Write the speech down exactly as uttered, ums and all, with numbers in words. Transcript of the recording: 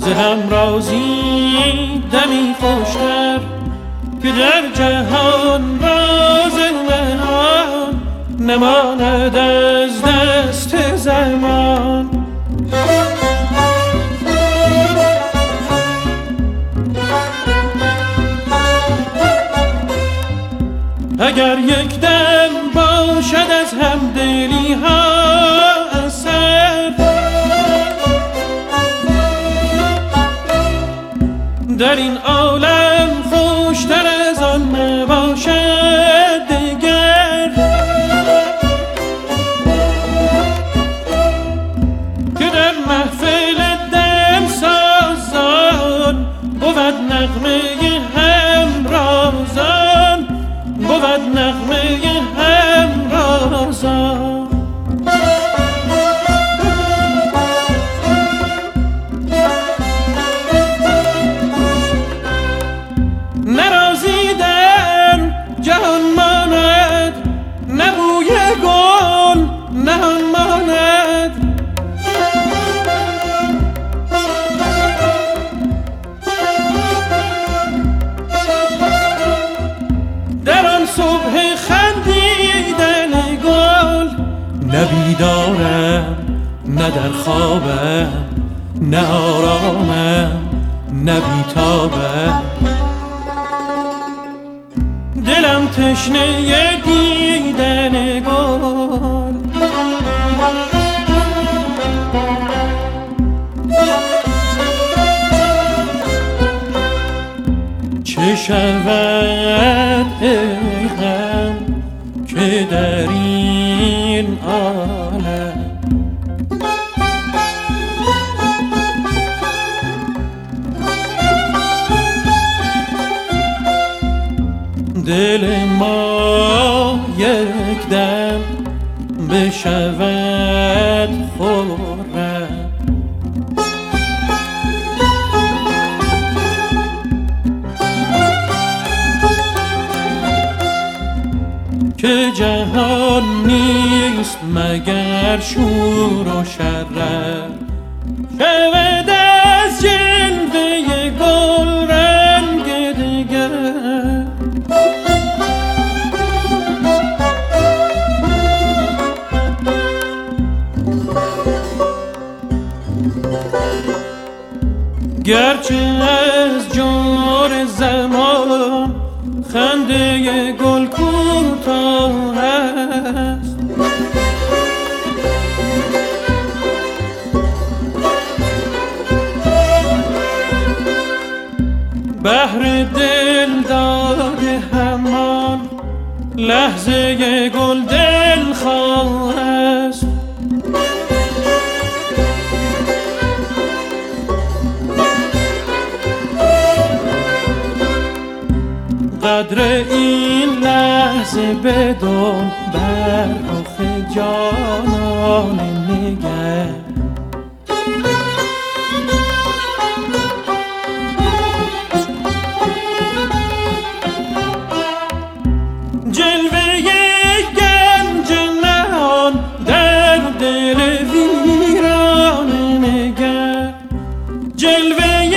ز همرازی دمی خوشتر که در جهان راز نهان نماند از دست زمان. اگر یک دم باشد از همدلی ها اثر، در این عالم خوشتر از آن نباشد دگر، که در محفل دم سازان بود نغمه همرازان، بود نغمه همرازان. نرازی در جهان ماند، نه بوی گل نهان ماند، در آن صبح خندیدن گل. نه بیدارم نه در خوابم، نه آرامم نه بیتابم، دلم تشنه دیدن گل. چه شود ای غم که در این عالم دل ما یک دم بشود خرم. که جهان نیست مگر شور و شرم، شود از جلوه گل رنگ دیگر. گرچه از جور زمان خنده گل کوتاه است، بهر دل داده همان لحظه گل دل خواه است. قدر این لحظه بدون بر رخ جانان نگر. جلوه گنج نهان در دل ویران نگر، جلوه